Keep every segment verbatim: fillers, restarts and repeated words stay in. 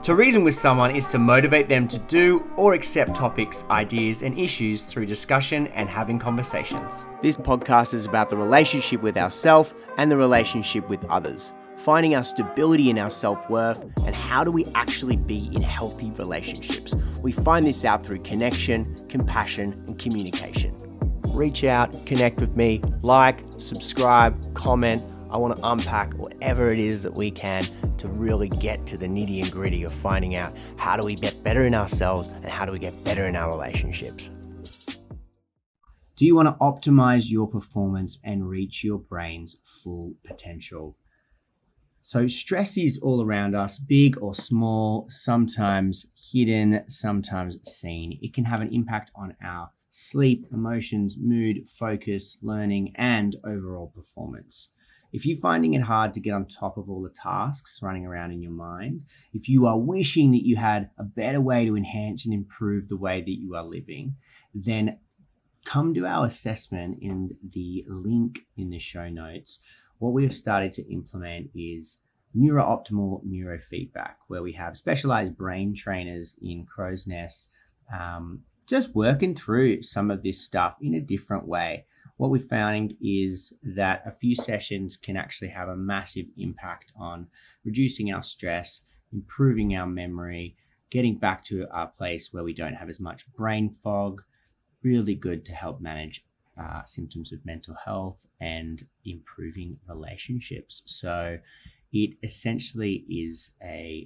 To reason with someone is to motivate them to do or accept topics, ideas, and issues through discussion and having conversations. This podcast is about the relationship with ourselves and the relationship with others, finding our stability in our self-worth, and how do we actually be in healthy relationships. We find this out through connection, compassion, and communication. Reach out, connect with me, like, subscribe, comment. I want to unpack whatever it is that we can to really get to the nitty and gritty of finding out how do we get better in ourselves and how do we get better in our relationships. Do you want to optimize your performance and reach your brain's full potential? So stress is all around us, big or small, sometimes hidden, sometimes seen. It can have an impact on our sleep, emotions, mood, focus, learning, and overall performance. If you're finding it hard to get on top of all the tasks running around in your mind, if you are wishing that you had a better way to enhance and improve the way that you are living, then come to our assessment in the link in the show notes. What we've started to implement is neuro-optimal neurofeedback, where we have specialized brain trainers in Crow's Nest, um, just working through some of this stuff in a different way. What we found is that a few sessions can actually have a massive impact on reducing our stress, improving our memory, getting back to our place where we don't have as much brain fog. Really good to help manage uh, symptoms of mental health and improving relationships. So it essentially is a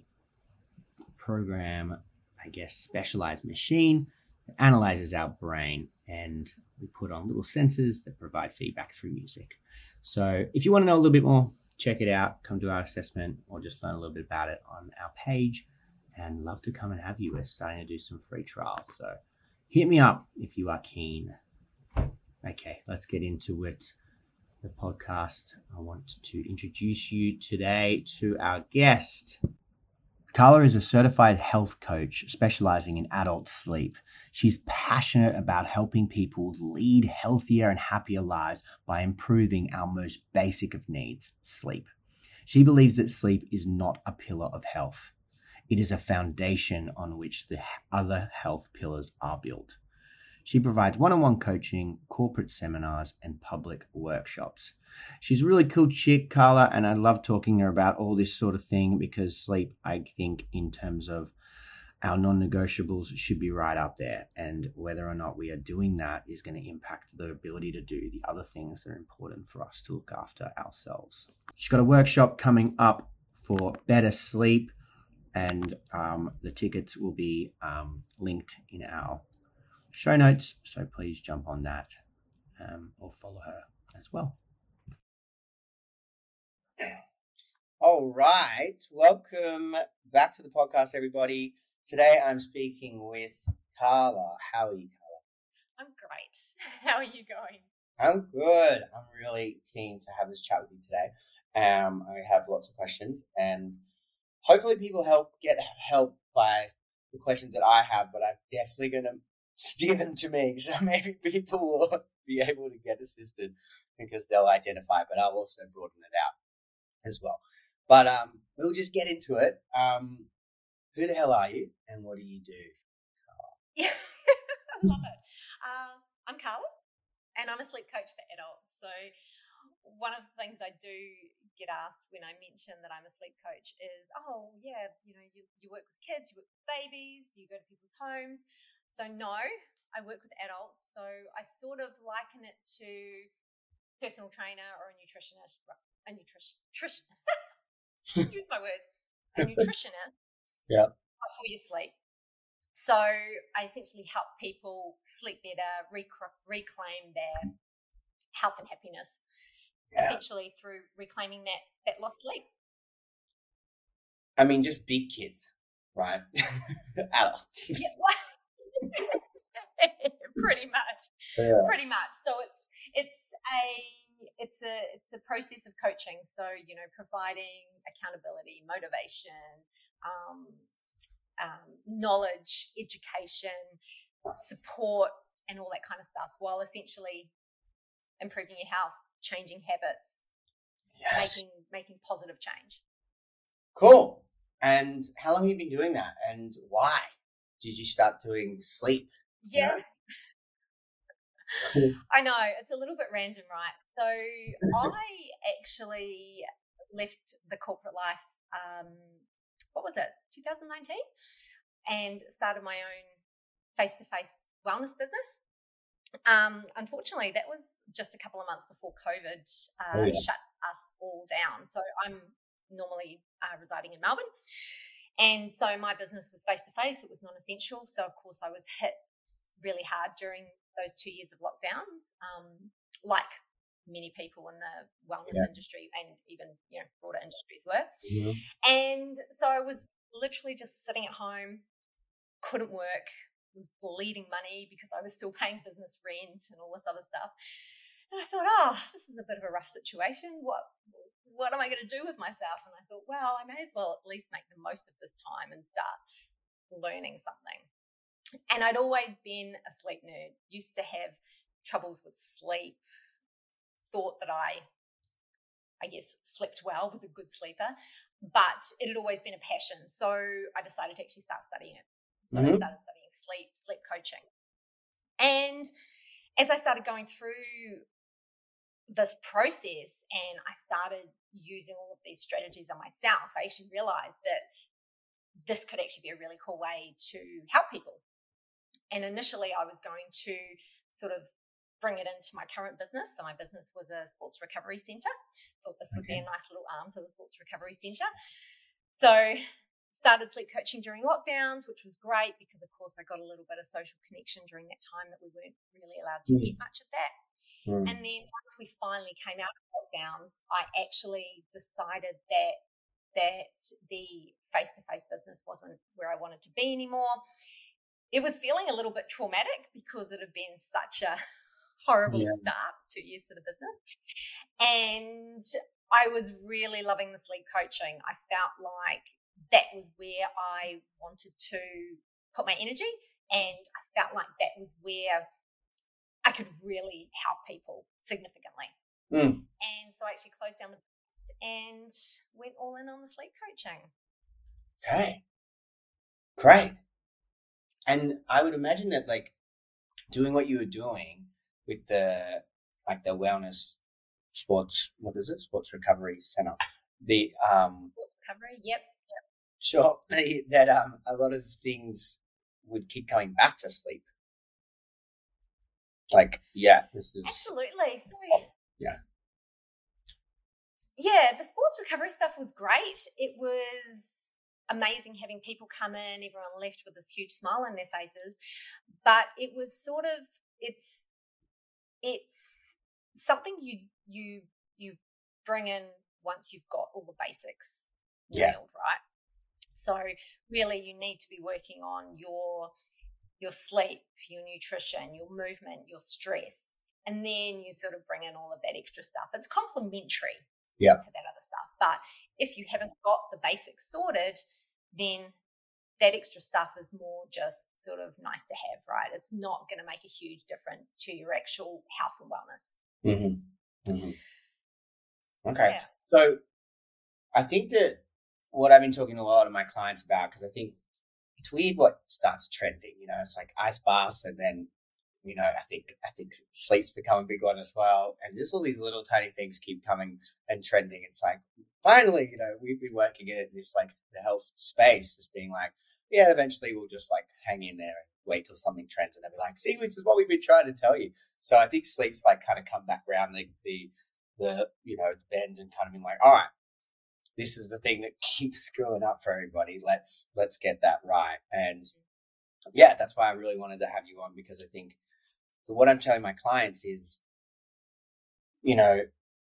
program, I guess, specialized machine that analyzes our brain, and we put on little sensors that provide feedback through music. So if you want to know a little bit more, check it out, come to our assessment, or just learn a little bit about it on our page, and love to come and have you. We're starting to do some free trials. So hit me up if you are keen. Okay, let's get into it. The podcast. I want to introduce you today to our guest. Carla is a certified health coach specializing in adult sleep. She's passionate about helping people lead healthier and happier lives by improving our most basic of needs, sleep. She believes that sleep is not a pillar of health. It is a foundation on which the other health pillars are built. She provides one-on-one coaching, corporate seminars, and public workshops. She's a really cool chick, Carla, and I love talking to her about all this sort of thing because sleep, I think, in terms of our non-negotiables, should be right up there. And whether or not we are doing that is going to impact the ability to do the other things that are important for us to look after ourselves. She's got a workshop coming up for better sleep, and um, the tickets will be um, linked in our show notes, so please jump on that um, or follow her as well. All right, welcome back to the podcast, everybody. Today I'm speaking with Carla. How are you, Carla? I'm great. How are you going? I'm good. I'm really keen to have this chat with you today. Um, I have lots of questions, and hopefully people help get help by the questions that I have, but I'm definitely going to steer them to me, so maybe people will be able to get assisted because they'll identify, but I'll also broaden it out as well. But um, we'll just get into it. Um, who the hell are you, and what do you do, Carla? Yeah, I love it. Uh, I'm Carla, and I'm a sleep coach for adults. So one of the things I do get asked when I mention that I'm a sleep coach is, oh, yeah, you know, you, you work with kids, you work with babies, do you go to people's homes? So no, I work with adults. So I sort of liken it to personal trainer or a nutritionist, a nutrition, nutrition, use my words, a nutritionist yeah. for your sleep. So I essentially help people sleep better, rec- reclaim their health and happiness, yeah. essentially through reclaiming that, that lost sleep. I mean, just big kids, right? Adults. Yeah, well, pretty much, yeah. pretty much. So it's it's a it's a it's a process of coaching. So you know, providing accountability, motivation, um, um, knowledge, education, support, and all that kind of stuff, while essentially improving your health, changing habits, yes. making making positive change. Cool. And how long have you been doing that? And why did you start doing sleep? Yeah. You know? I know, it's a little bit random, right? So I actually left the corporate life, um, what was it, two thousand nineteen? And started my own face-to-face wellness business. Um, unfortunately, that was just a couple of months before COVID uh, oh, yeah. shut us all down. So I'm normally uh, residing in Melbourne. And so my business was face-to-face. It was non-essential. So, of course, I was hit really hard during those two years of lockdowns, um, like many people in the wellness yeah. industry and even, you know, broader industries were. Mm-hmm. And so I was literally just sitting at home, couldn't work, was bleeding money because I was still paying business rent and all this other stuff. And I thought, oh, this is a bit of a rough situation. What what am I going to do with myself? And I thought, well, I may as well at least make the most of this time and start learning something. And I'd always been a sleep nerd, used to have troubles with sleep, thought that I, I guess, slept well, was a good sleeper, but it had always been a passion. So I decided to actually start studying it. So mm-hmm. I started studying sleep, sleep coaching. And as I started going through this process and I started using all of these strategies on myself, I actually realized that this could actually be a really cool way to help people. And initially I was going to sort of bring it into my current business. So my business was a sports recovery centre. Thought this would okay. be a nice little arm to the sports recovery centre. So started sleep coaching during lockdowns, which was great because, of course, I got a little bit of social connection during that time that we weren't really allowed to mm. get much of that. Mm. And then once we finally came out of lockdowns, I actually decided that that the face-to-face business wasn't where I wanted to be anymore. It was feeling a little bit traumatic because it had been such a horrible yeah. start, two years to the business. And I was really loving the sleep coaching. I felt like that was where I wanted to put my energy, and I felt like that was where I could really help people significantly. Mm. And so I actually closed down the business and went all in on the sleep coaching. Okay. Great. And I would imagine that, like, doing what you were doing with the, like, the wellness sports, what is it? Sports recovery center. The, um, sports recovery. Yep. Yep. Sure. That, um, a lot of things would keep coming back to sleep. Like, yeah, this is. Absolutely. So, yeah. Yeah, the sports recovery stuff was great. It was amazing having people come in, everyone left with this huge smile on their faces. But it was sort of, it's, it's something you, you, you bring in once you've got all the basics nailed, yeah. right? So really you need to be working on your, your sleep, your nutrition, your movement, your stress. And then you sort of bring in all of that extra stuff. It's complementary yep. to that other stuff. But if you haven't got the basics sorted, then that extra stuff is more just sort of nice to have, right? It's not going to make a huge difference to your actual health and wellness. Mm-hmm. Mm-hmm. Okay. Yeah. So I think that what I've been talking to a lot of my clients about, because I think it's weird what starts trending, you know, it's like ice baths, and then, you know, I think I think sleep's become a big one as well. And just all these little tiny things keep coming and trending. It's like, finally, you know, we've been working in this, like, the health space, just being like, yeah, eventually we'll just, like, hang in there and wait till something trends, and they'll be like, see, this is what we've been trying to tell you. So I think sleep's, like, kind of come back around the, the, the you know, bend and kind of been like, all right, this is the thing that keeps screwing up for everybody. Let's, let's get that right. And yeah, that's why I really wanted to have you on, because I think so what I'm telling my clients is, you know,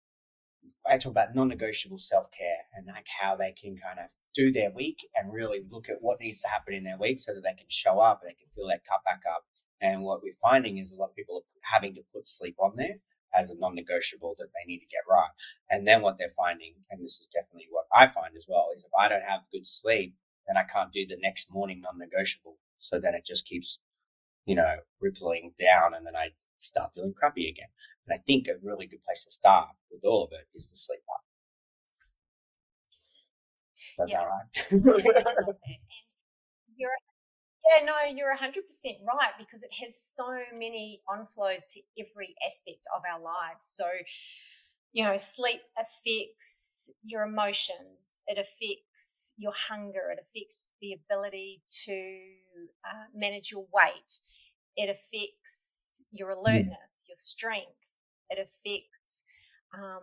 I talk about non-negotiable self-care and like how they can kind of do their week and really look at what needs to happen in their week so that they can show up and they can fill that cup back up. And what we're finding is a lot of people are having to put sleep on there as a non-negotiable that they need to get right. And then what they're finding, and this is definitely what I find as well, is if I don't have good sleep, then I can't do the next morning non-negotiable. So then it just keeps, you know, rippling down, and then I start feeling crappy again. And I think a really good place to start with all of it is the sleep part. That's yeah. all right. I love that. And you're Yeah, no, you're one hundred percent right, because it has so many onflows to every aspect of our lives. So, you know, sleep affects your emotions, it affects your hunger, it affects the ability to uh, manage your weight, it affects your alertness, your strength, it affects um,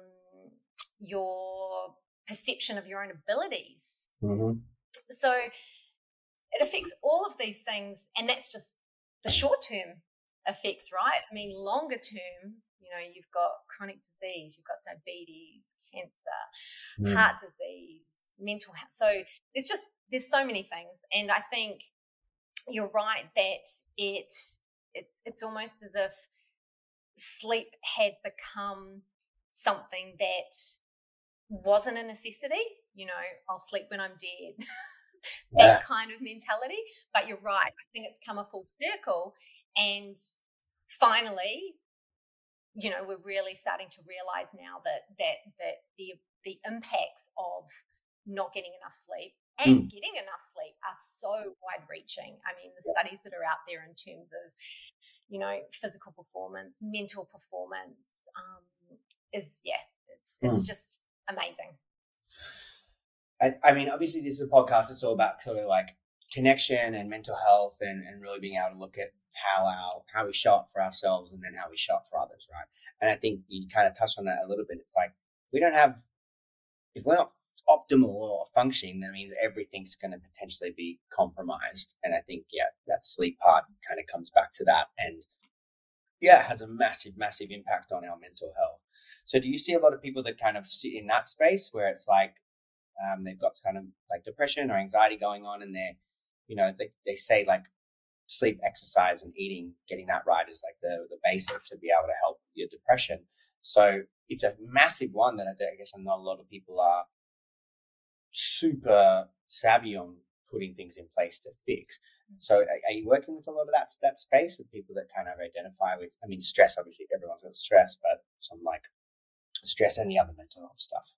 your perception of your own abilities. Mm-hmm. So, it affects all of these things, and that's just the short-term effects, right? I mean, longer term, you know, you've got chronic disease, you've got diabetes, cancer, Mm. heart disease, mental health. So there's just there's so many things, and I think you're right that it it's it's almost as if sleep had become something that wasn't a necessity. You know, I'll sleep when I'm dead. that Yeah. kind of mentality. But you're right. I think it's come a full circle, and finally, you know, we're really starting to realize now that that that the the impacts of not getting enough sleep and Mm. getting enough sleep are so wide reaching. I mean, the studies that are out there in terms of, you know, physical performance, mental performance, um, is yeah, it's it's Mm. just amazing. I, I mean, obviously, this is a podcast. It's all about sort of like connection and mental health, and, and really being able to look at how our how we show up for ourselves, and then how we show up for others, right? And I think you kind of touched on that a little bit. It's like if we don't have, if we're not optimal or functioning, that means everything's going to potentially be compromised. And I think, yeah, that sleep part kind of comes back to that, and yeah, it has a massive, massive impact on our mental health. So, do you see a lot of people that kind of sit in that space where it's like, Um, they've got kind of like depression or anxiety going on, and they're, you know, they, they say like sleep, exercise, and eating, getting that right is like the, the basic to be able to help your depression. So it's a massive one that I, I guess not a lot of people are super savvy on putting things in place to fix. So are, are you working with a lot of that, that space with people that kind of identify with, I mean, stress, obviously everyone's got stress, but some like stress and the other mental health stuff.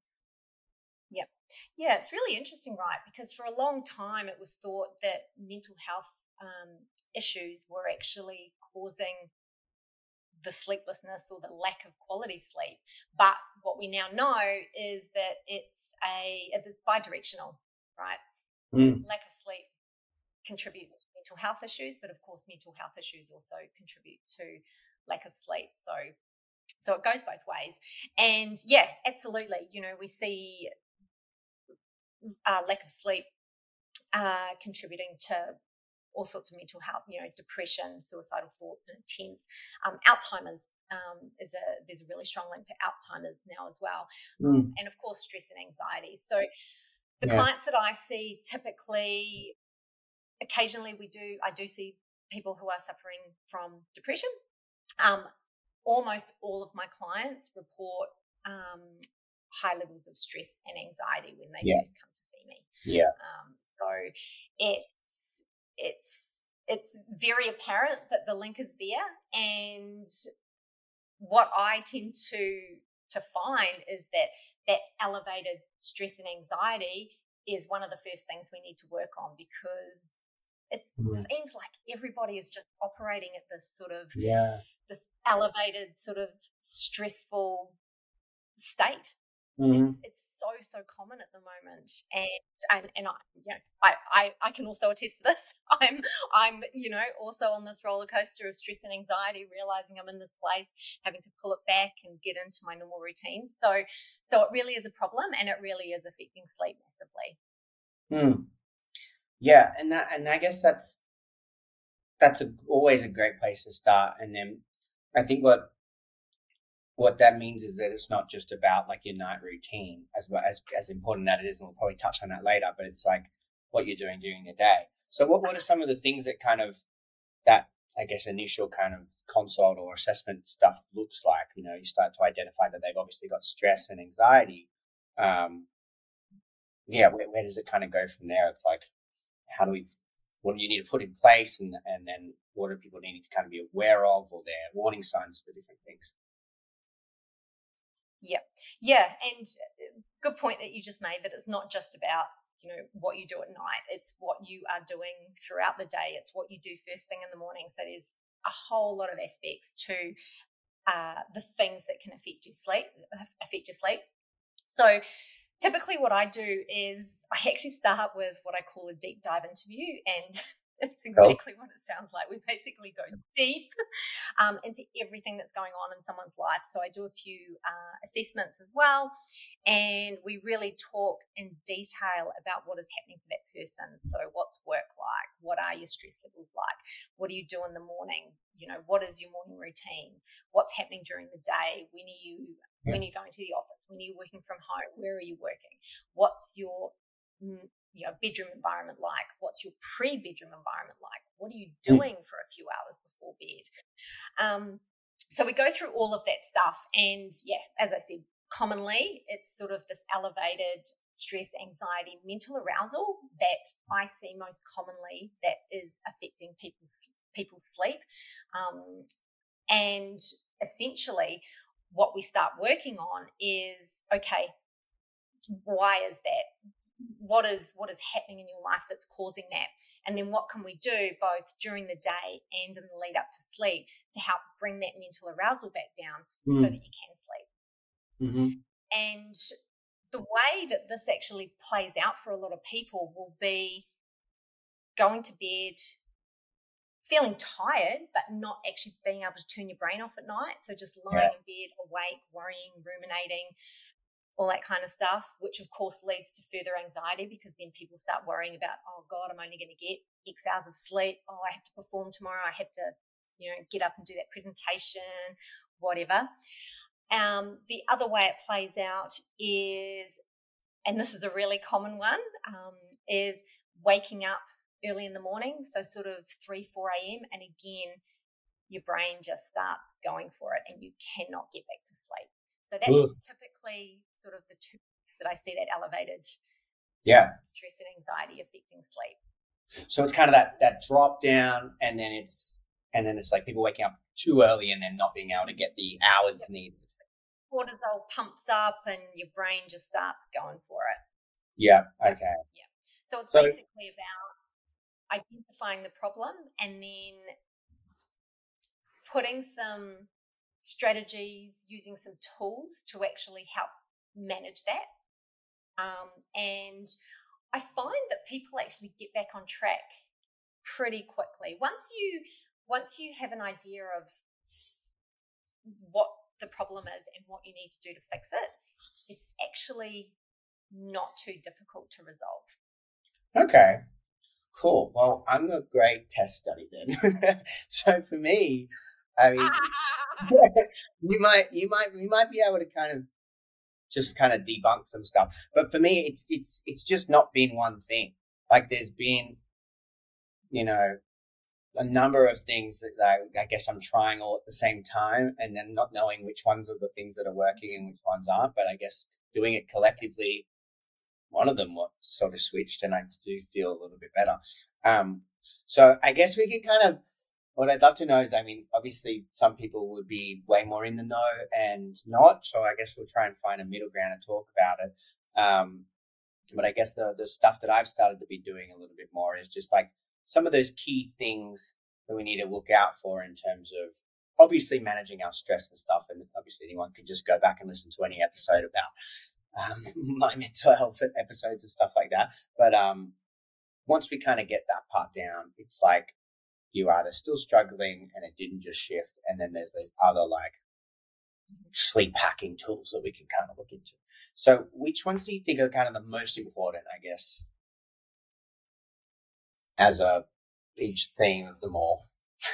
Yep. Yeah, it's really interesting, right? Because for a long time it was thought that mental health um, issues were actually causing the sleeplessness or the lack of quality sleep. But what we now know is that it's a it's bidirectional, right? Mm. Lack of sleep contributes to mental health issues, but of course mental health issues also contribute to lack of sleep. So so it goes both ways. And yeah, absolutely. You know, we see Uh, lack of sleep uh, contributing to all sorts of mental health, you know, depression, suicidal thoughts, and attempts. Um, Alzheimer's um, is a there's a really strong link to Alzheimer's now as well, Mm. um, and of course stress and anxiety. So the Yeah. clients that I see typically, occasionally we do I do see people who are suffering from depression. Um, almost all of my clients report um, high levels of stress and anxiety when they Yeah. first come to see me. Yeah. Um, so it's it's it's very apparent that the link is there, and what I tend to to find is that that elevated stress and anxiety is one of the first things we need to work on, because it Mm. seems like everybody is just operating at this sort of Yeah. this elevated sort of stressful state. Mm-hmm. It's it's so so common at the moment, and and and I you know I, I I can also attest to this. I'm I'm you know also on this roller coaster of stress and anxiety, realizing I'm in this place, having to pull it back and get into my normal routines. So so it really is a problem, and it really is affecting sleep massively. Mm. Yeah, and that and I guess that's that's a, always a great place to start. And then I think what what that means is that it's not just about like your night routine, as well as as important that it is, and we'll probably touch on that later, but it's like what you're doing during the day. So what, what are some of the things that kind of that, I guess, initial kind of consult or assessment stuff looks like? You know, you start to identify that they've obviously got stress and anxiety. Um, yeah, where, where does it kind of go from there? It's like, how do we, what do you need to put in place, and and then what do people need to kind of be aware of, or their warning signs for different things? Yeah, yeah, and good point that you just made, that it's not just about, you know, what you do at night. It's what you are doing throughout the day. It's what you do first thing in the morning. So there's a whole lot of aspects to uh, the things that can affect your sleep, affect your sleep. So typically what I do is I actually start with what I call a deep dive interview, and it's exactly what it sounds like. We basically go deep um, into everything that's going on in someone's life. So I do a few uh, assessments as well, and we really talk in detail about what is happening for that person. So what's work like? What are your stress levels like? What do you do in the morning? You know, what is your morning routine? What's happening during the day? When are you when are you going to the office? When are you working from home? Where are you working? What's your you know, bedroom environment like? What's your pre-bedroom environment like? What are you doing for a few hours before bed? Um, so we go through all of that stuff, and yeah, as I said, commonly it's sort of this elevated stress, anxiety, mental arousal that I see most commonly that is affecting people's people's sleep. Um, and essentially what we start working on is, okay, why is that? What is what is happening in your life that's causing that? And then what can we do both during the day and in the lead up to sleep to help bring that mental arousal back down mm. so that you can sleep? Mm-hmm. And the way that this actually plays out for a lot of people will be going to bed feeling tired but not actually being able to turn your brain off at night. So just lying yeah. in bed, awake, worrying, ruminating, all that kind of stuff, which of course leads to further anxiety, because then people start worrying about, oh God, I'm only going to get X hours of sleep. Oh, I have to perform tomorrow. I have to, you know, get up and do that presentation, whatever. Um, the other way it plays out is, and this is a really common one, um, is waking up early in the morning. So sort of three, four a.m. And again, your brain just starts going for it and you cannot get back to sleep. So that's Ooh. typically sort of the two things that I see that elevated yeah. stress and anxiety affecting sleep. So it's kind of that that drop down, and then it's and then it's like people waking up too early and then not being able to get the hours yep. needed. Cortisol pumps up and your brain just starts going for it. Yeah. Okay. Yeah. So it's so, basically about identifying the problem and then putting some strategies, using some tools to actually help manage that. Um, and I find that people actually get back on track pretty quickly. Once you once you have an idea of what the problem is and what you need to do to fix it, it's actually not too difficult to resolve. Okay, cool. Well, I'm a great test study then. So for me, I mean, you might, you might, you might be able to kind of just kind of debunk some stuff. But for me, it's, it's, it's just not been one thing. Like there's been, you know, a number of things that I, I guess I'm trying all at the same time, and then not knowing which ones are the things that are working and which ones aren't. But I guess doing it collectively, one of them what sort of switched, and I do feel a little bit better. Um, so I guess we can kind of, what I'd love to know is, I mean, obviously some people would be way more in the know and not, so I guess we'll try and find a middle ground and talk about it. Um, but I guess the the stuff that I've started to be doing a little bit more is just like some of those key things that we need to look out for in terms of obviously managing our stress and stuff. And obviously anyone can just go back and listen to any episode about um, my mental health episodes and stuff like that. But um, once we kind of get that part down, it's like you are either still struggling and it didn't just shift. And then there's those other like sleep hacking tools that we can kind of look into. So which ones do you think are kind of the most important, I guess, as a each theme of them all?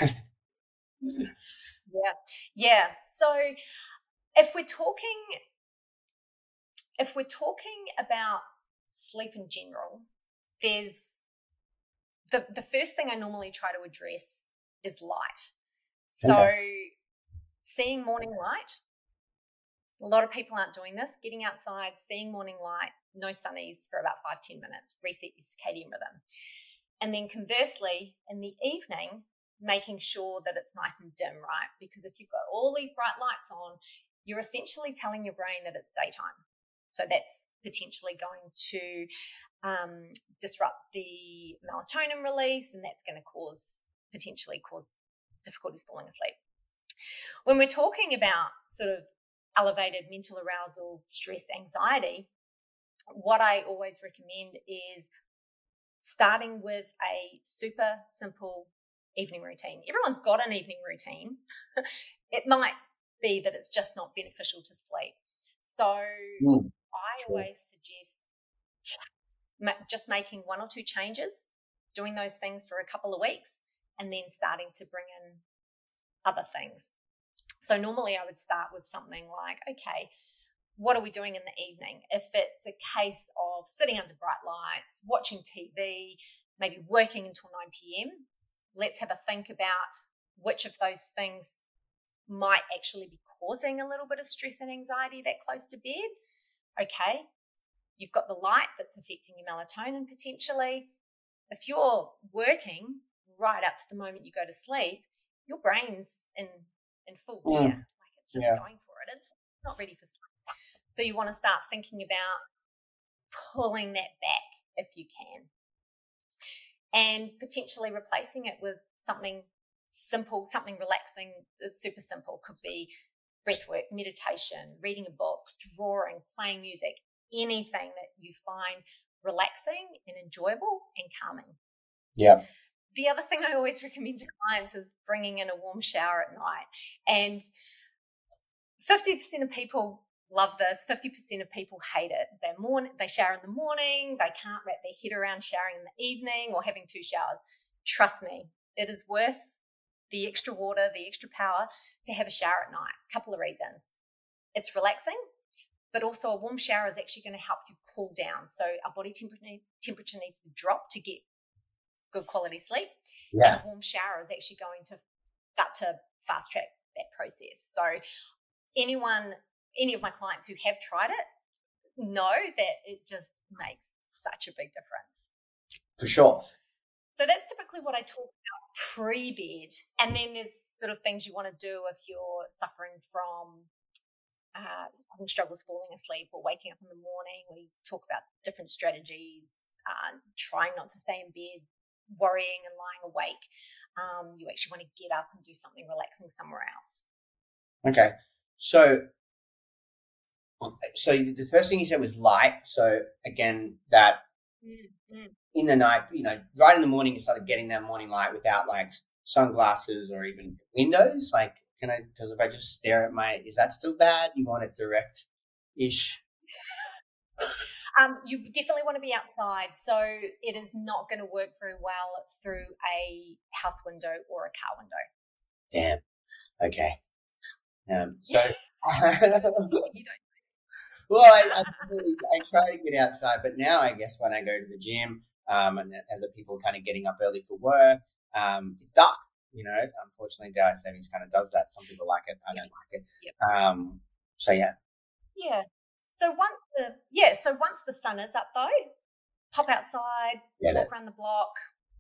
yeah. Yeah. So if we're talking, if we're talking about sleep in general, there's the, the first thing I normally try to address is light. So okay. Seeing morning light, a lot of people aren't doing this. Getting outside, seeing morning light, no sunnies for about five, ten minutes, reset your circadian rhythm. And then conversely, in the evening, making sure that it's nice and dim, right? Because if you've got all these bright lights on, you're essentially telling your brain that it's daytime. So that's potentially going to um, disrupt the melatonin release, and that's going to cause potentially cause difficulties falling asleep. When we're talking about sort of elevated mental arousal, stress, anxiety, what I always recommend is starting with a super simple evening routine. Everyone's got an evening routine. It might be that it's just not beneficial to sleep. So mm, I true. always suggest just making one or two changes, doing those things for a couple of weeks, and then starting to bring in other things. So normally I would start with something like, okay, what are we doing in the evening? If it's a case of sitting under bright lights, watching T V, maybe working until nine p.m., let's have a think about which of those things might actually be causing a little bit of stress and anxiety that close to bed. Okay, you've got the light that's affecting your melatonin potentially. If you're working right up to the moment you go to sleep, your brain's in, in full gear. Mm. Like it's just yeah. going for it. It's not ready for sleep. So you want to start thinking about pulling that back if you can, and potentially replacing it with something simple, something relaxing. It's super simple. Could be breath work, meditation, reading a book, drawing, playing music, anything that you find relaxing and enjoyable and calming. Yeah. The other thing I always recommend to clients is bringing in a warm shower at night. And fifty percent of people love this. fifty percent of people hate it. They morning, they shower in the morning. They can't wrap their head around showering in the evening or having two showers. Trust me, it is worth the extra water, the extra power to have a shower at night. A couple of reasons. It's relaxing, but also a warm shower is actually going to help you cool down. So our body temperature temperature needs to drop to get good quality sleep. Yeah. And a warm shower is actually going to start to fast track that process. So anyone, any of my clients who have tried it know that it just makes such a big difference. For sure. So that's typically what I talk about pre-bed. And then there's sort of things you want to do if you're suffering from uh, struggles falling asleep or waking up in the morning. We talk about different strategies, uh, trying not to stay in bed, worrying and lying awake. Um, you actually want to get up and do something relaxing somewhere else. Okay. So, so the first thing you said was light. So again, that mm-hmm. in the night, you know, right in the morning, you started getting that morning light without like sunglasses or even windows. Like, can I, because if I just stare at my, is that still bad? You want it direct-ish? Um, you definitely want to be outside. So it is not going to work very well through a house window or a car window. Damn. Okay. Um, so, you don't. Well, I, I, really, I try to get outside, but now I guess when I go to the gym, um, and other people kind of getting up early for work, um, it's dark. You know, unfortunately, daylight savings kind of does that. Some people like it. I yep. don't like it. Yep. Um, so yeah. Yeah. So once the yeah, so once the sun is up though, pop outside, yeah, walk that. around the block.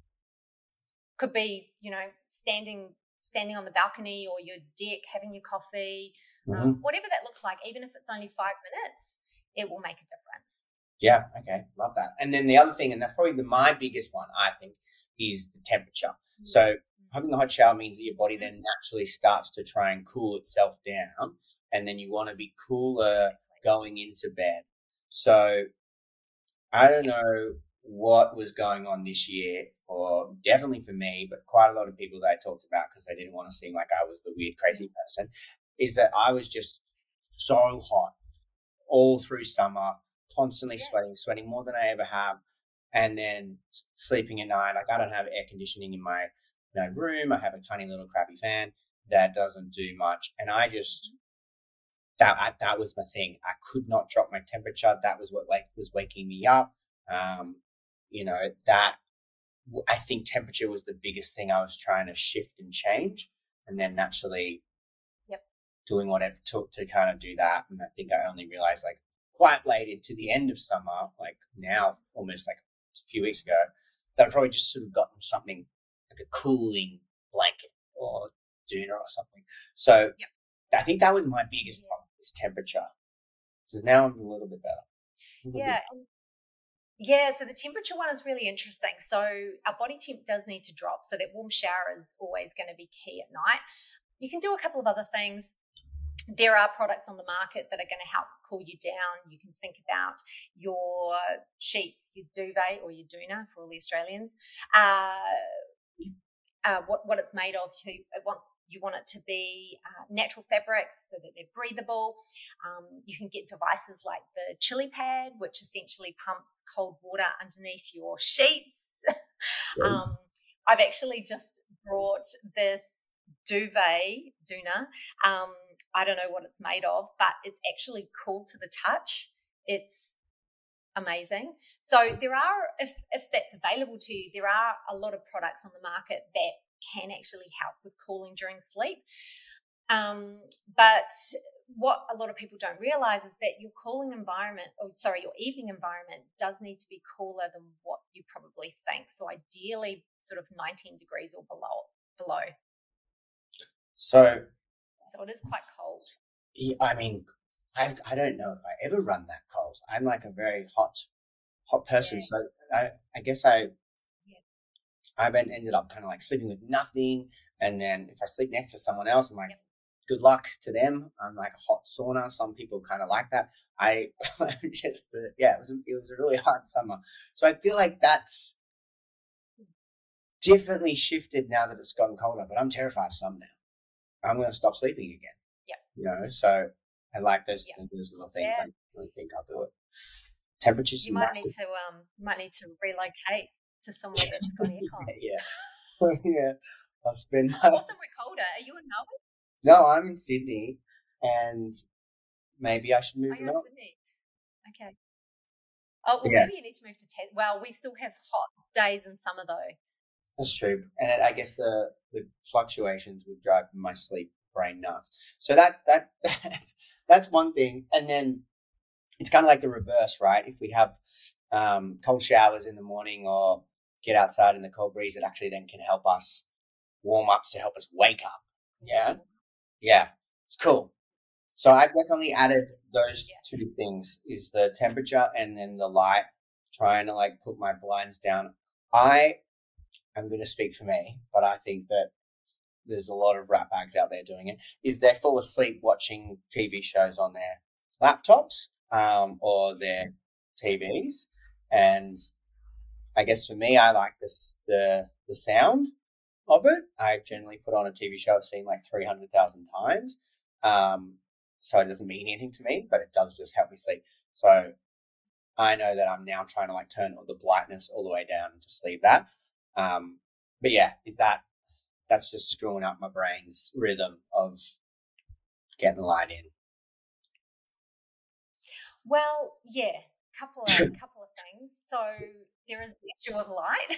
Could be, you know, standing standing on the balcony or your deck, having your coffee. Mm-hmm. Um, whatever that looks like, even if it's only five minutes, it will make a difference. Yeah, okay, love that. And then the other thing, and that's probably the, my biggest one, I think, is the temperature. Mm-hmm. So having the hot shower means that your body then naturally starts to try and cool itself down, and then you want to be cooler going into bed. So I don't know what was going on this year for, definitely for me, but quite a lot of people that I talked about because they didn't want to seem like I was the weird, crazy person, is that I was just so hot all through summer, constantly yeah. sweating, sweating more than I ever have, and then sleeping at night. Like I don't have air conditioning in my you know, room. I have a tiny little crappy fan that doesn't do much, and I just that I, that was my thing. I could not drop my temperature. That was what like was waking me up. Um, you know that I think temperature was the biggest thing I was trying to shift and change, and then naturally. Doing whatever it took to kind of do that. And I think I only realized like quite late into the end of summer, like now almost like a few weeks ago, that I probably just sort of gotten something like a cooling blanket or doona or something. So yep. I think that was my biggest problem is temperature. Because now I'm a little bit better. Yeah. And yeah, so the temperature one is really interesting. So our body temp does need to drop. So that warm shower is always going to be key at night. You can do a couple of other things. There are products on the market that are going to help cool you down. You can think about your sheets, your duvet or your doona for all the Australians. Uh, uh, what, what it's made of. You, it wants, you want it to be uh, natural fabrics so that they're breathable. Um, you can get devices like the Chili Pad, which essentially pumps cold water underneath your sheets. um, I've actually just brought this duvet, doona. Um, I don't know what it's made of, but it's actually cool to the touch. It's amazing. So there are, if if that's available to you, there are a lot of products on the market that can actually help with cooling during sleep. Um, but what a lot of people don't realize is that your cooling environment, or sorry, your evening environment does need to be cooler than what you probably think. So ideally sort of nineteen degrees or below. below. So, so it is quite cold. Yeah, I mean, I I don't know if I ever run that cold. I'm like a very hot, hot person. Yeah. So I, I guess I, yeah. I've been ended up kind of like sleeping with nothing. And then if I sleep next to someone else, I'm like, yep. good luck to them. I'm like a hot sauna. Some people kind of like that. I just, uh, yeah, it was, it was a really hot summer. So I feel like that's definitely shifted now that it's gotten colder, but I'm terrified of some now. I'm going to stop sleeping again. Yeah. You know, so I like those, yep. those little things. Yeah. I really think I'll do it. Temperatures. You might massive. need to, um, might need to relocate to somewhere that's got aircon. yeah. yeah. I'll spend my... Somewhere colder. Are you in Melbourne? No, I'm in Sydney, and maybe I should move oh, to Melbourne. Sydney. Okay. Oh, well, yeah. maybe you need to move to Tassie. Well, we still have hot days in summer, though. That's true. And I guess the, the fluctuations would drive my sleep brain nuts. So that that that's, that's one thing. And then it's kind of like the reverse, right? If we have um, cold showers in the morning or get outside in the cold breeze, it actually then can help us warm up to help us wake up. Yeah. Yeah. It's cool. So I've definitely added those yeah. two things, is the temperature and then the light, trying to like put my blinds down. I I'm going to speak for me, but I think that there's a lot of rat bags out there doing it, is they fall asleep watching T V shows on their laptops um, or their T Vs. And I guess for me, I like this, the the sound of it. I generally put on a T V show I've seen like three hundred thousand times. Um, so it doesn't mean anything to me, but it does just help me sleep. So I know that I'm now trying to like turn the brightness all the way down to sleep that. Um, but yeah, is that, that's just screwing up my brain's rhythm of getting the light in. Well, yeah, couple of couple of things. So there is the issue of light.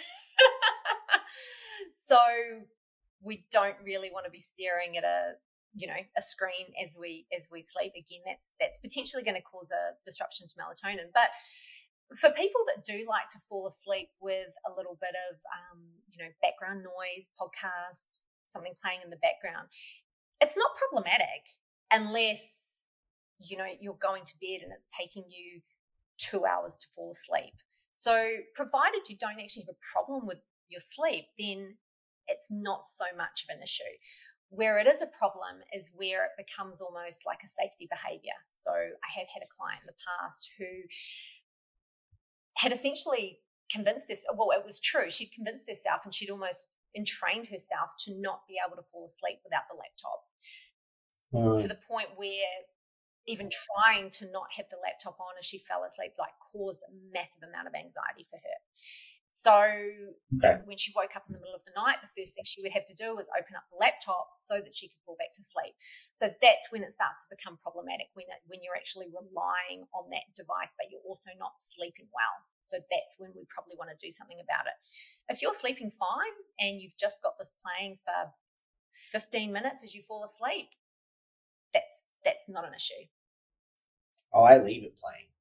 So we don't really want to be staring at a, you know, a screen as we as we sleep. Again, that's that's potentially going to cause a disruption to melatonin. But for people that do like to fall asleep with a little bit of, um, you know, background noise, podcast, something playing in the background, it's not problematic unless, you know, you're going to bed and it's taking you two hours to fall asleep. So provided you don't actually have a problem with your sleep, then it's not so much of an issue. Where it is a problem is where it becomes almost like a safety behavior. So I have had a client in the past who had essentially convinced herself, well, it was true, she'd convinced herself and she'd almost entrained herself to not be able to fall asleep without the laptop. Mm. To the point where even trying to not have the laptop on as she fell asleep like caused a massive amount of anxiety for her. So okay. when she woke up in the middle of the night, the first thing she would have to do was open up the laptop so that she could fall back to sleep. So that's when it starts to become problematic, when it, when you're actually relying on that device, but you're also not sleeping well. So that's when we probably want to do something about it. If you're sleeping fine and you've just got this playing for fifteen minutes as you fall asleep, that's that's not an issue. Oh, I leave it playing.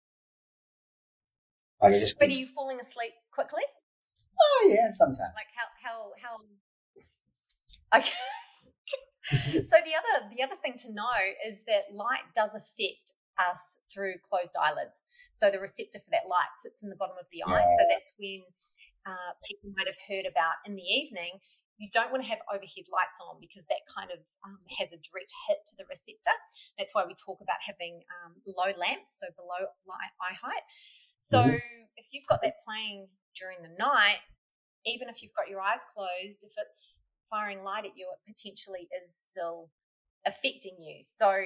Like I just but are you falling asleep quickly? Oh yeah, sometimes. Like how how how? Okay. So the other the other thing to know is that light does affect us through closed eyelids. So the receptor for that light sits in the bottom of the eye. Yeah. So that's when uh, people might have heard about in the evening, you don't want to have overhead lights on because that kind of um, has a direct hit to the receptor. That's why we talk about having um, low lamps, so below eye height. So mm-hmm. if you've got that playing during the night, even if you've got your eyes closed, if it's firing light at you, it potentially is still affecting you. So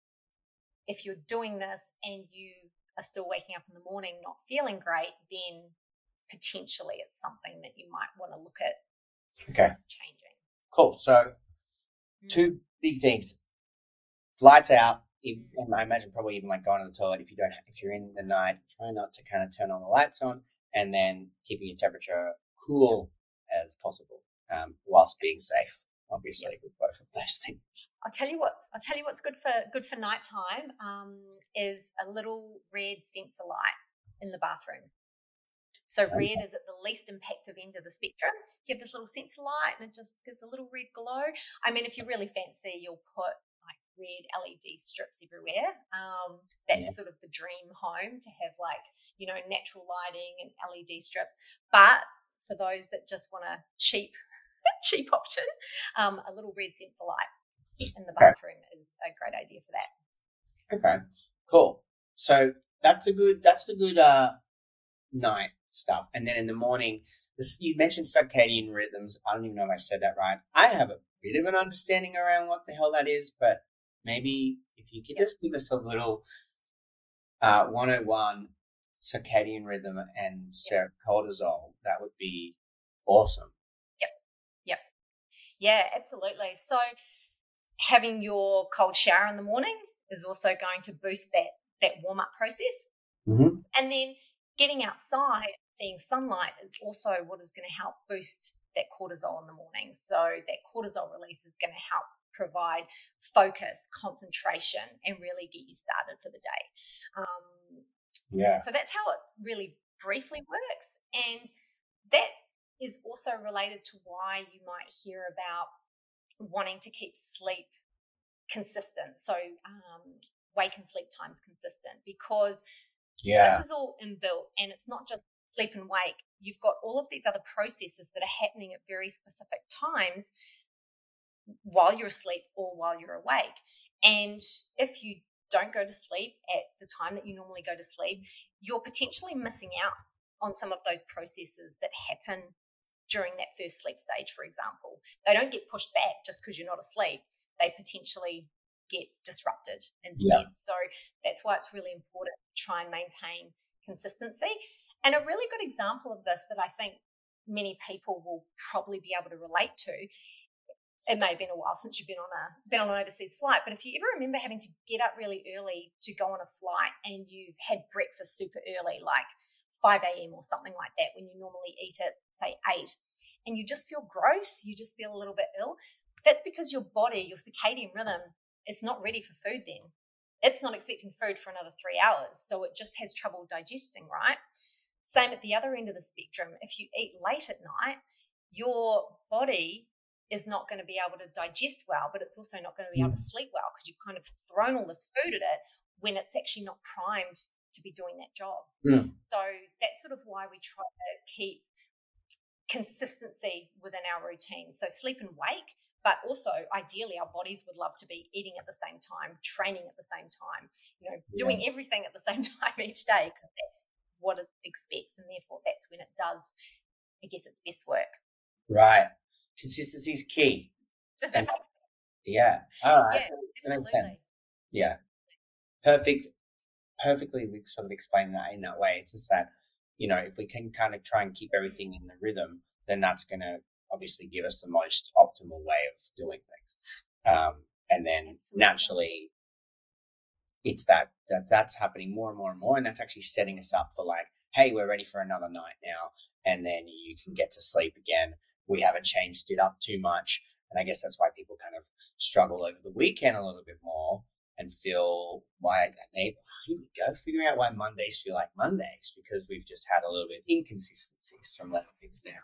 if you're doing this and you are still waking up in the morning not feeling great, then potentially it's something that you might want to look at okay. changing. Cool. So two big things. Lights out. Even, and I imagine probably even like going to the toilet if you don't, if you're in the night, try not to kind of turn all the lights on, and then keeping your temperature cool as possible, um, whilst being safe. Obviously, yep. with both of those things. I'll tell you what's I'll tell you what's good for good for nighttime um, is a little red sensor light in the bathroom. So okay. red is at the least impactful end of the spectrum. You have this little sensor light, and it just gives a little red glow. I mean, if you're really fancy, you'll put like red L E D strips everywhere. Um, that's yeah. sort of the dream home, to have like, you know, natural lighting and L E D strips. But for those that just want a cheap cheap option, um, a little red sensor light in the bathroom okay. is a great idea for that. Okay, cool. So that's the good. That's the good uh, night stuff. And then in the morning, this, you mentioned circadian rhythms. I don't even know if I said that right. I have a bit of an understanding around what the hell that is, but maybe if you could yep. just give us a little uh, one oh one circadian rhythm and yep. cortisol, that would be awesome. Yep. Yep. Yeah, absolutely. So having your cold shower in the morning is also going to boost that that warm-up process. Mm-hmm. And then getting outside, seeing sunlight is also what is going to help boost that cortisol in the morning. So that cortisol release is going to help provide focus, concentration, and really get you started for the day. Um, yeah. So that's how it really briefly works. And that is also related to why you might hear about wanting to keep sleep consistent. So um, wake and sleep times consistent, because yeah. this is all inbuilt, and it's not just sleep and wake. You've got all of these other processes that are happening at very specific times while you're asleep or while you're awake. And if you don't go to sleep at the time that you normally go to sleep, you're potentially missing out on some of those processes that happen during that first sleep stage, for example. They don't get pushed back just because you're not asleep. They potentially get disrupted instead. Yeah. So that's why it's really important to try and maintain consistency. And a really good example of this that I think many people will probably be able to relate to, it may have been a while since you've been on a been on an overseas flight, but if you ever remember having to get up really early to go on a flight and you've had breakfast super early, like five a.m. or something like that, when you normally eat at, say, eight, and you just feel gross, you just feel a little bit ill, that's because your body, your circadian rhythm, is not ready for food then. It's not expecting food for another three hours, so it just has trouble digesting, right? Same at the other end of the spectrum. If you eat late at night, your body is not going to be able to digest well, but it's also not going to be able to sleep well because you've kind of thrown all this food at it when it's actually not primed to be doing that job. Mm. So that's sort of why we try to keep consistency within our routine. So sleep and wake, but also ideally our bodies would love to be eating at the same time, training at the same time, you know, yeah. doing everything at the same time each day, because that's what it expects, and therefore that's when it does, I guess, its best work. Right. Consistency is key. And, yeah. All right. Yeah, that makes sense. Yeah. Perfect. Perfectly sort of explain that in that way. It's just that, you know, if we can kind of try and keep everything in the rhythm, then that's going to obviously give us the most optimal way of doing things. Um, and then Absolutely. naturally, it's that, that that's happening more and more and more. And that's actually setting us up for like, hey, we're ready for another night now. And then you can get to sleep again. We haven't changed it up too much. And I guess that's why people kind of struggle over the weekend a little bit more and feel why, maybe, here we go, figuring out why Mondays feel like Mondays, because we've just had a little bit of inconsistencies from letting things down.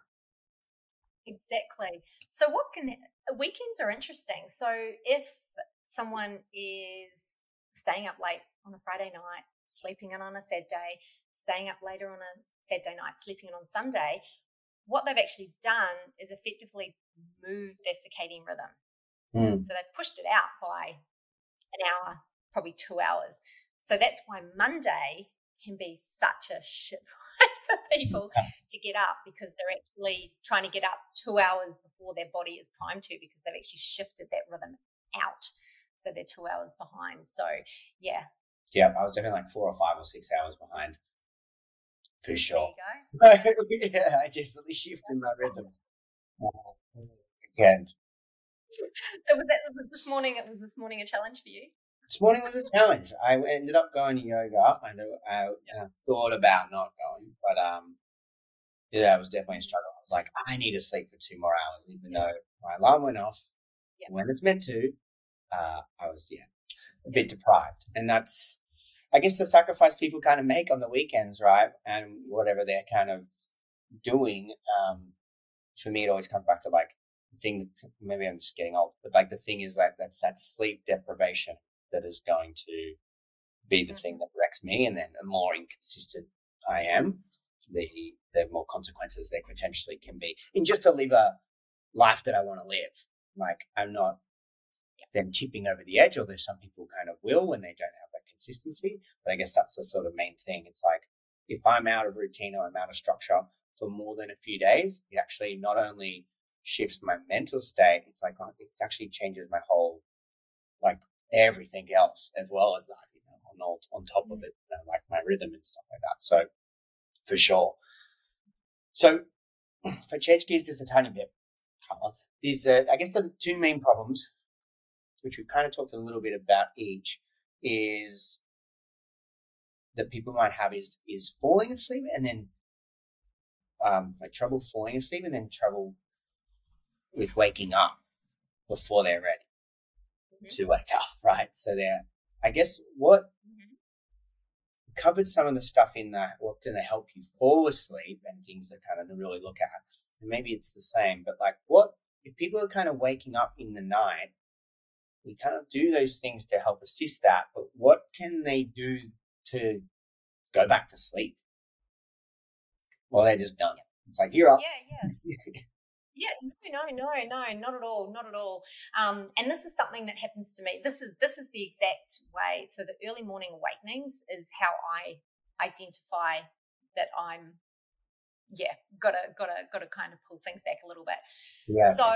Exactly. So what can, weekends are interesting. So if someone is staying up late on a Friday night, sleeping in on a Saturday, staying up later on a Saturday night, sleeping in on Sunday, what they've actually done is effectively moved their circadian rhythm. Mm. So they've pushed it out by an hour, probably two hours. So that's why Monday can be such a shit ride for people to get up, because they're actually trying to get up two hours before their body is primed to, because they've actually shifted that rhythm out. So they're two hours behind. So, yeah. Yeah, I was definitely like four or five or six hours behind. For sure. There you go. Yeah, I definitely shifted my rhythm. Again. So was that this morning? It was this morning a challenge for you? This morning was a challenge. I ended up going to yoga. I know I, I thought about not going, but um, yeah, it was definitely a struggle. I was like, I need to sleep for two more hours, even though my alarm went off yeah. when it's meant to. Uh, I was yeah a bit deprived, and that's, I guess, the sacrifice people kind of make on the weekends, right? And whatever they're kind of doing. Um, for me, it always comes back to like the thing that, maybe I'm just getting old, but like the thing is like that's that sleep deprivation that is going to be the mm-hmm. thing that wrecks me. And then the more inconsistent I am, the the more consequences there potentially can be in just to live a life that I want to live. Like I'm not then tipping over the edge, or there's some people kind of will when they don't have that consistency. But I guess that's the sort of main thing. It's like if I'm out of routine or I'm out of structure for more than a few days, it actually not only shifts my mental state, it's like it actually changes my whole, like everything else as well as that, you know, on all, on top of it, you know, like my rhythm and stuff like that. So for sure. So if I change gears just a tiny bit, Carla, there's uh, I guess the two main problems, which we've kind of talked a little bit about each, is that people might have is is falling asleep and then um like trouble falling asleep and then trouble with waking up before they're ready mm-hmm. to wake up, right? So they're, I guess, what mm-hmm. covered some of the stuff in that, what can help you fall asleep and things that kind of really look at. And maybe it's the same, but like what, if people are kind of waking up in the night, we kind of do those things to help assist that, but what can they do to go back to sleep? Well, they're just done. Yeah. It's like, you're up. Yeah, yeah. Yeah, no, no, no, no, not at all, not at all. Um, and this is something that happens to me. This is this is the exact way. So the early morning awakenings is how I identify that I'm, yeah, gotta gotta gotta kind of pull things back a little bit. Yeah. So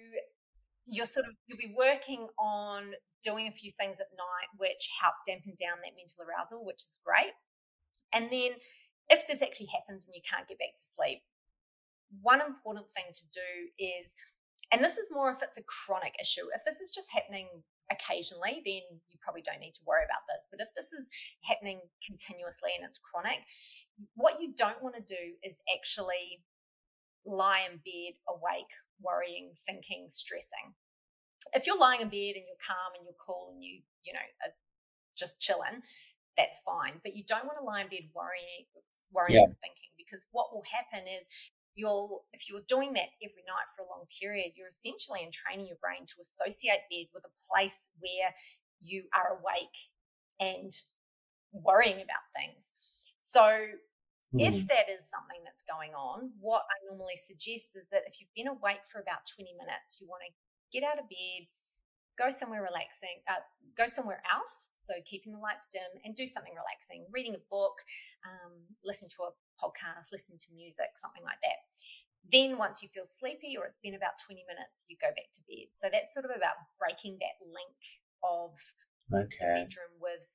you're sort of you'll be working on doing a few things at night which help dampen down that mental arousal, which is great. And then if this actually happens and you can't get back to sleep, one important thing to do is, and this is more if it's a chronic issue, if this is just happening occasionally, then you probably don't need to worry about this. But if this is happening continuously and it's chronic, what you don't want to do is actually lie in bed awake, worrying, thinking, stressing. If you're lying in bed and you're calm and you're cool and you, you know, are just chilling, that's fine. But you don't want to lie in bed worrying, worrying yeah. and thinking, because what will happen is you'll, if you're doing that every night for a long period, you're essentially entraining your brain to associate bed with a place where you are awake and worrying about things. So mm. if that is something that's going on, what I normally suggest is that if you've been awake for about twenty minutes, you want to get out of bed, go somewhere relaxing, uh, go somewhere else, so keeping the lights dim, and do something relaxing, reading a book, um, listen to a podcast, listen to music, something like that. Then once you feel sleepy or it's been about twenty minutes, you go back to bed. So that's sort of about breaking that link of okay. the bedroom with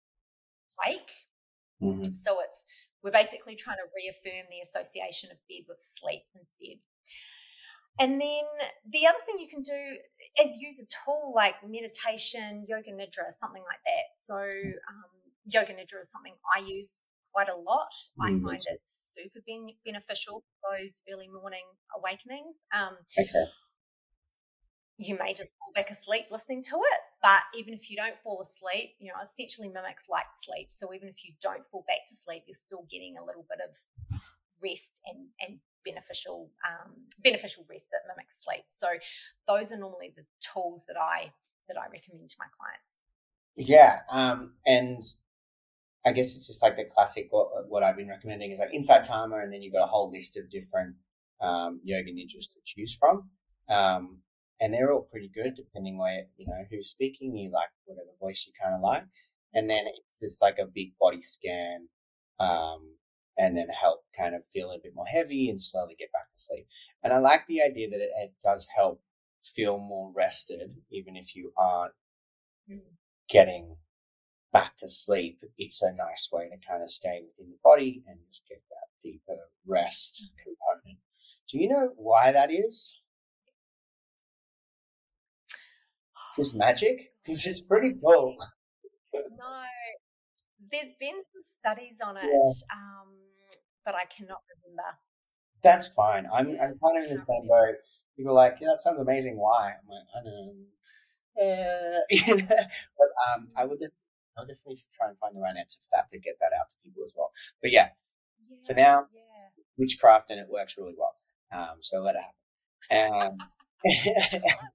wake. Mm-hmm. So it's we're basically trying to reaffirm the association of bed with sleep instead. And then the other thing you can do is use a tool like meditation, yoga nidra, something like that. So um, yoga nidra is something I use quite a lot. Mm-hmm. I find it's super ben- beneficial for those early morning awakenings. Um, okay. You may just fall back asleep listening to it, but even if you don't fall asleep, you know, it essentially mimics light sleep. So even if you don't fall back to sleep, you're still getting a little bit of rest and, and beneficial um, beneficial rest that mimics sleep. So those are normally the tools that I that I recommend to my clients. Yeah, um, and I guess it's just like the classic, what, what I've been recommending is like Insight Timer, and then you've got a whole list of different um, yoga nidras to choose from. Um, and they're all pretty good depending where, you know, who's speaking, you like whatever voice you kind of like. And then it's just like a big body scan, um, and then help kind of feel a bit more heavy and slowly get back to sleep. And I like the idea that it, it does help feel more rested, even if you aren't getting back to sleep. It's a nice way to kind of stay within the body and just get that deeper rest component. Do you know why that is? It's just magic? Because it's pretty cool. No, there's been some studies on it, Yeah. um, but I cannot remember. That's fine. I'm I'm kind of in the same boat. People are like, yeah, that sounds amazing. Why? I'm like, I don't know. Uh, you know? But um, I would definitely, I'll definitely try and find the right answer for that to get that out to people as well. But yeah, Yeah, for now, yeah. witchcraft, and it works really well. Um, so let it happen. Um, it's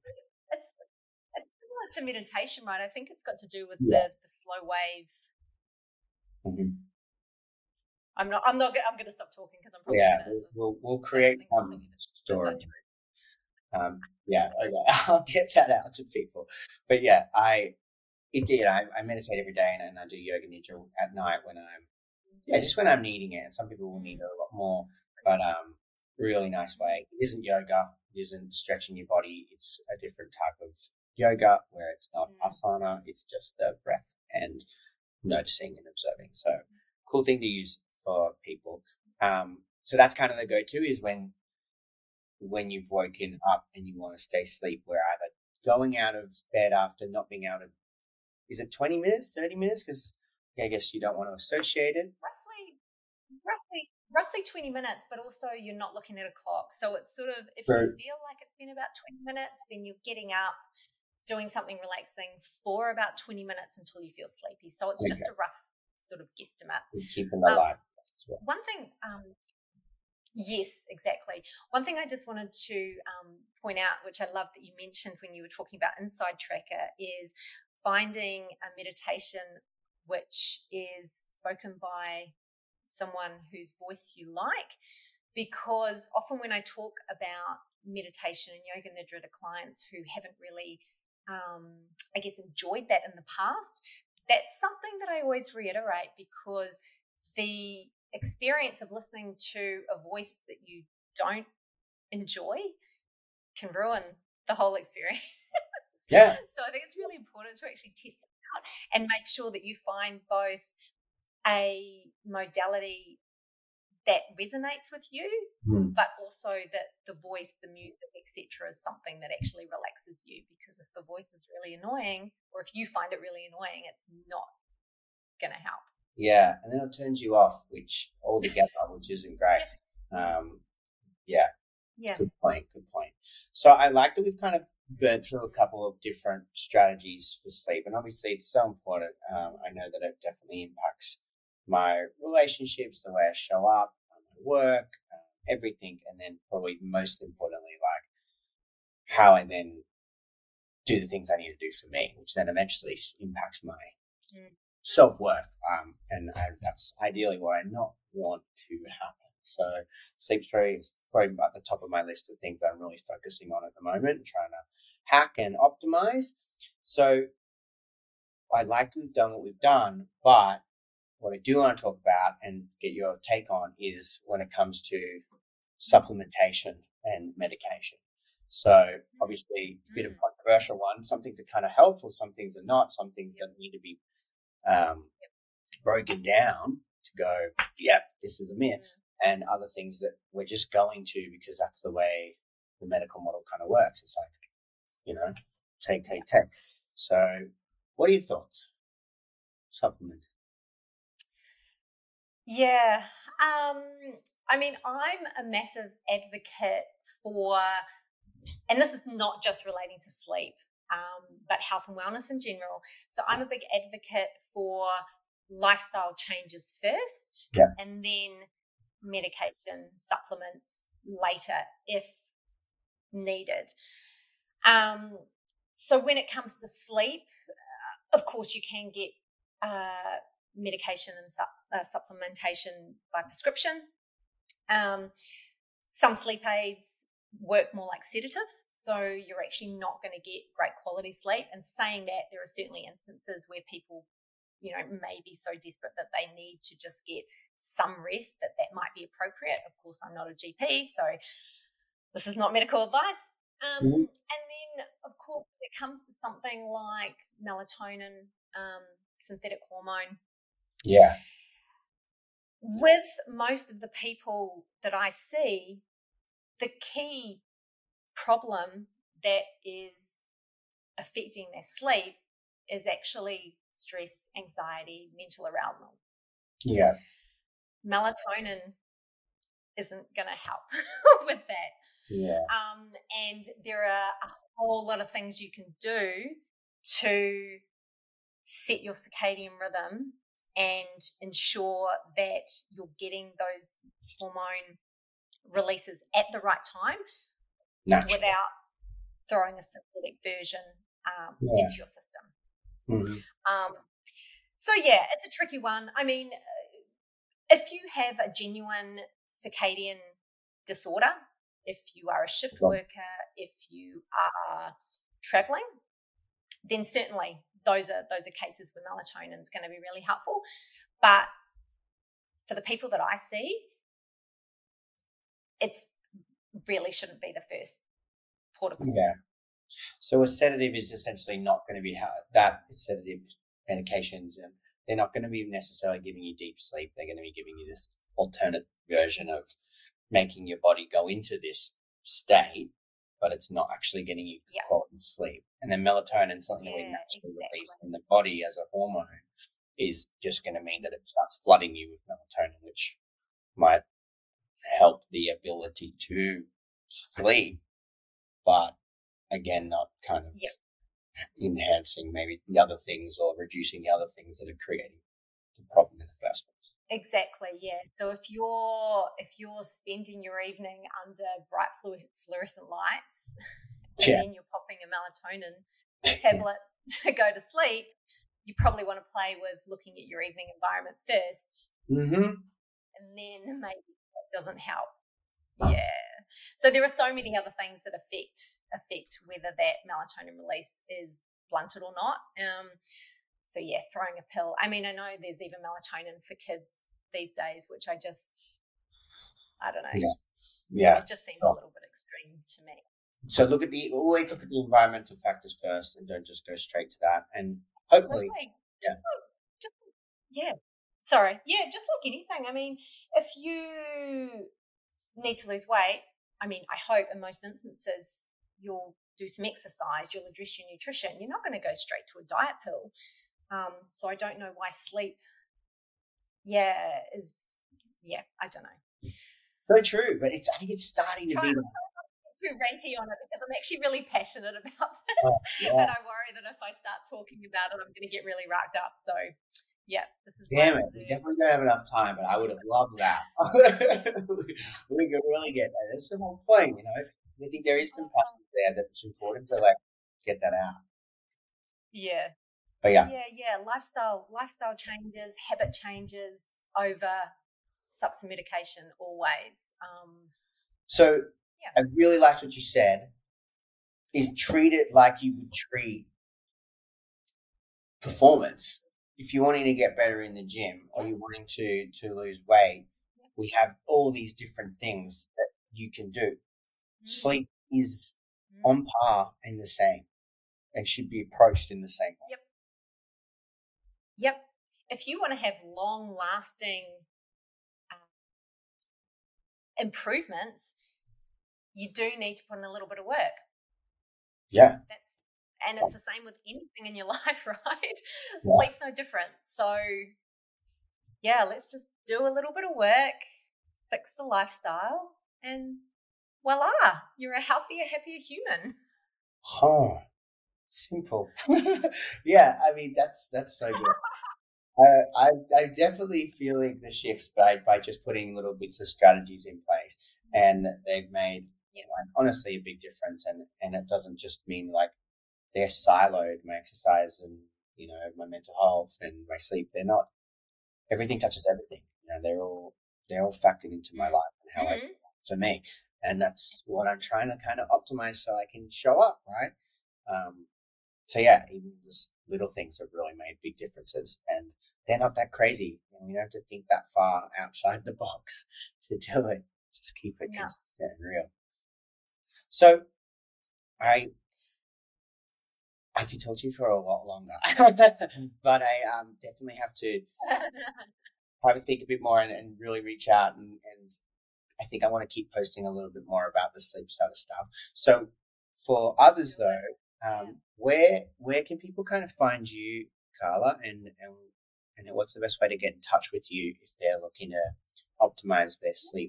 it's similar to meditation, right? I think it's got to do with yeah. the, the slow wave. Mm-hmm. I'm not. I'm not. I'm going to stop talking because I'm probably. Yeah, gonna, we'll, we'll we'll create some story. Um, yeah, okay. I'll get that out to people. But yeah, I it did. I, I meditate every day, and, and I do yoga nidra at night when I'm yeah, just when I'm needing it. Some people will need it a lot more, but um, really nice way. It isn't yoga. It isn't stretching your body. It's a different type of yoga where it's not asana. It's just the breath and noticing and observing. So cool thing to use for people. Um, so that's kind of the go-to is when when you've woken up and you want to stay asleep. We're either going out of bed after not being out of, is it twenty minutes, thirty minutes? Because I guess you don't want to associate it. Roughly, roughly, roughly twenty minutes, but also you're not looking at a clock. So it's sort of, if So, you feel like it's been about twenty minutes, then you're getting up, doing something relaxing for about twenty minutes until you feel sleepy. So it's okay. just a rough sort of guesstimate. Keeping the um, lights as well. One thing, um, yes, exactly. One thing I just wanted to um, point out, which I love that you mentioned when you were talking about Inside Tracker, is finding a meditation which is spoken by someone whose voice you like. Because often when I talk about meditation and yoga nidra to clients who haven't really, um, I guess, enjoyed that in the past, that's something that I always reiterate, because the experience of listening to a voice that you don't enjoy can ruin the whole experience. Yeah. So I think it's really important to actually test it out and make sure that you find both a modality that resonates with you, mm. but also that the voice, the music, et cetera, is something that actually relaxes you. Because if the voice is really annoying, or if you find it really annoying, it's not going to help. Yeah, and then it turns you off, which altogether, which isn't great. Yeah. Um, yeah. Yeah. Good point. Good point. So I like that we've kind of burnt through a couple of different strategies for sleep, and obviously it's so important. Um, I know that it definitely impacts my relationships, the way I show up, my work, uh, everything, and then probably most importantly, like how I then do the things I need to do for me, which then eventually impacts my mm. self-worth. Um, and I, that's ideally what I not want to happen. So sleep's very, very at the top of my list of things that I'm really focusing on at the moment and trying to hack and optimize. So I like to have done what we've done, but what I do want to talk about and get your take on is when it comes to supplementation and medication. So obviously it's a bit of a controversial one. Some things are kind of helpful, some things are not, some things that need to be um, broken down to go, yep, this is a myth. And other things that we're just going to because that's the way the medical model kind of works. It's like, you know, take, take, take. So what are your thoughts? Supplement. Yeah. Um, I mean, I'm a massive advocate for, and this is not just relating to sleep, um, but health and wellness in general. So I'm a big advocate for lifestyle changes first, yeah. and then medication supplements later if needed. Um, so when it comes to sleep, uh, of course you can get uh, medication and su- uh, supplementation by prescription. Um, some sleep aids work more like sedatives, so you're actually not going to get great quality sleep. And saying that, there are certainly instances where people, you know, may be so desperate that they need to just get some rest, that that might be appropriate. Of course, I'm not a G P, so this is not medical advice. Um, mm-hmm. And then, of course, when it comes to something like melatonin, um, synthetic hormone. Yeah. With most of the people that I see, the key problem that is affecting their sleep is actually stress, anxiety, mental arousal. Yeah. Melatonin isn't going to help with that. Yeah. Um, and there are a whole lot of things you can do to set your circadian rhythm and ensure that you're getting those hormone releases at the right time. Naturally. Without throwing a synthetic version um, yeah. into your system. Mm-hmm. Um, so, yeah, it's a tricky one. I mean, if you have a genuine circadian disorder, if you are a shift worker, if you are traveling, then certainly those are those are cases where melatonin is going to be really helpful. But for the people that I see, it's really shouldn't be the first port of call. Yeah. So a sedative is essentially not going to be how that sedative medications, and they're not going to be necessarily giving you deep sleep. They're going to be giving you this alternate version of making your body go into this state, but it's not actually getting you yeah. quality sleep. And then melatonin, something yeah, that we naturally exactly. release in the body as a hormone, is just going to mean that it starts flooding you with melatonin, which might help the ability to sleep, but again, not kind of yep. enhancing maybe the other things or reducing the other things that are creating the problem in the first place. Exactly, yeah. So if you're if you're spending your evening under bright fluorescent lights, and yeah. then you're popping a melatonin tablet to go to sleep, you probably want to play with looking at your evening environment first, mm-hmm. and then maybe that doesn't help. Yeah. So there are so many other things that affect affect whether that melatonin release is blunted or not. Um, so yeah, throwing a pill. I mean, I know there's even melatonin for kids these days, which I just, I don't know. Yeah. Yeah. It just seems oh. a little bit extreme to me. So look at the always look at the environmental factors first, and don't just go straight to that. And hopefully, like, yeah. Just like, just, yeah. Sorry. Yeah, just like anything. I mean, if you need to lose weight, I mean, I hope in most instances you'll do some exercise, you'll address your nutrition. You're not going to go straight to a diet pill. Um, so I don't know why sleep, yeah, is, yeah, I don't know. So true, but it's I think it's starting to be like, too ranty on it because I'm actually really passionate about this, oh, yeah. and I worry that if I start talking about it, I'm going to get really racked up. So, yeah, this is. Damn it, we definitely don't have enough time, but I would have loved that. We could really get that. That's the whole point, you know. I think there is some passion there that's important to like get that out. Yeah. But yeah. Yeah, yeah. Lifestyle, lifestyle changes, habit changes over substance medication always. Um, so. Yeah. I really liked what you said, is treat it like you would treat performance. If you're wanting to get better in the gym or you're wanting to, to lose weight, we have all these different things that you can do. Mm-hmm. Sleep is mm-hmm. on par and the same and should be approached in the same way. Yep. Yep. If you want to have long-lasting um, improvements, you do need to put in a little bit of work. Yeah. That's and it's the same with anything in your life, right? Yeah. Sleep's no different. So yeah, let's just do a little bit of work, fix the lifestyle, and voila, you're a healthier, happier human. Oh, simple. Yeah, I mean that's that's so good. uh, I I'm definitely feeling the shifts by by just putting little bits of strategies in place, and they've made. Yeah. Like, honestly, a big difference, and, and it doesn't just mean like they're siloed, my exercise and, you know, my mental health and my sleep. They're not, everything touches everything. You know, they're all they're all factored into my life and how Mm-hmm. I for me, and that's what I'm trying to kind of optimize so I can show up, right? Um, so yeah, even just little things have really made big differences, and they're not that crazy. You know, you don't have to think that far outside the box to do it. Just keep it No. consistent and real. So I I could talk to you for a lot longer, but I um, definitely have to have a think a bit more and, and really reach out. And, and I think I want to keep posting a little bit more about the sleep stutter stuff. So for others though, um, where where can people kind of find you, Carla, and, and and what's the best way to get in touch with you if they're looking to optimize their sleep?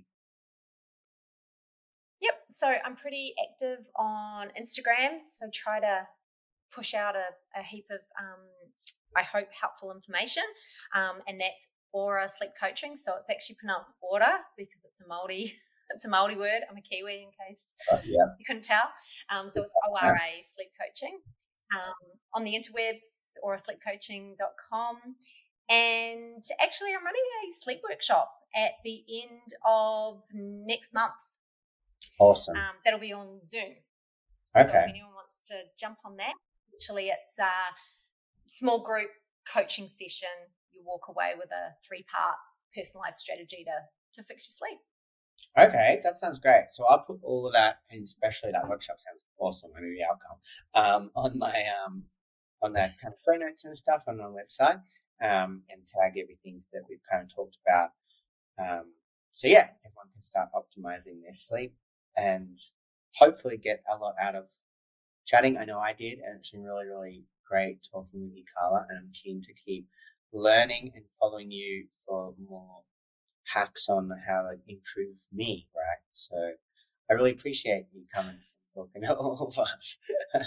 Yep. So I'm pretty active on Instagram. So try to push out a, a heap of, um, I hope, helpful information. Um, and that's Aura Sleep Coaching. So it's actually pronounced Aura because it's a Māori, it's a Māori word. I'm a Kiwi in case Uh, yeah. you couldn't tell. Um, so it's O R A Sleep Coaching. Um, on the interwebs, aura sleep coaching dot com. And actually, I'm running a sleep workshop at the end of next month. Awesome. Um, that'll be on Zoom. Okay. So if anyone wants to jump on that, actually it's a small group coaching session. You walk away with a three-part personalized strategy to, to fix your sleep. Okay, that sounds great. So I'll put all of that, and especially that workshop sounds awesome. I mean, the outcome um, on my um, on that kind of show notes and stuff on our website, um, and tag everything that we've kind of talked about. Um, so yeah, everyone can start optimizing their sleep and hopefully get a lot out of chatting. I know I did, and it's been really, really great talking with you, Carla. And I'm keen to keep learning and following you for more hacks on how to improve me, right? So I really appreciate you coming and talking to all of us.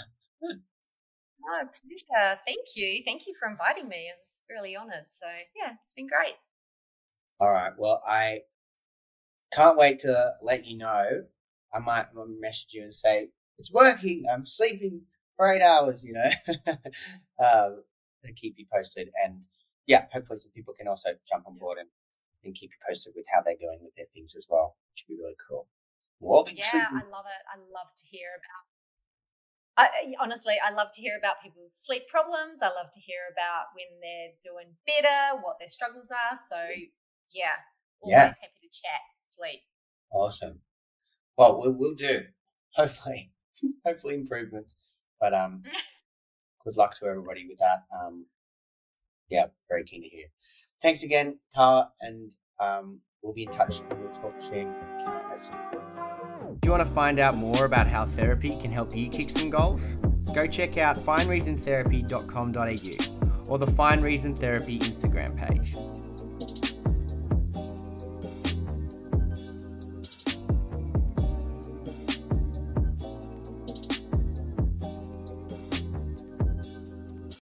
No, pleasure. Thank you. Thank you for inviting me. I was really honoured. So yeah, it's been great. All right. Well, I can't wait to let you know. I might message you and say, it's working. I'm sleeping for eight hours, you know, um, to keep you posted. And yeah, hopefully some people can also jump on board and, and keep you posted with how they're doing with their things as well, which would be really cool. We'll be Yeah, sleeping. I love it. I love to hear about I, honestly, I love to hear about people's sleep problems. I love to hear about when they're doing better, what their struggles are. So yeah, always Yeah. happy to chat sleep. Awesome. Well, we'll, we'll do. Hopefully, hopefully improvements. But um, good luck to everybody with that. Um, yeah, very keen to hear. Thanks again, Carla, and um, we'll be in touch. We'll talk soon. Do you want to find out more about how therapy can help you kick some goals? Go check out fine reason therapy dot com dot a u or the Fine Reason Therapy Instagram page.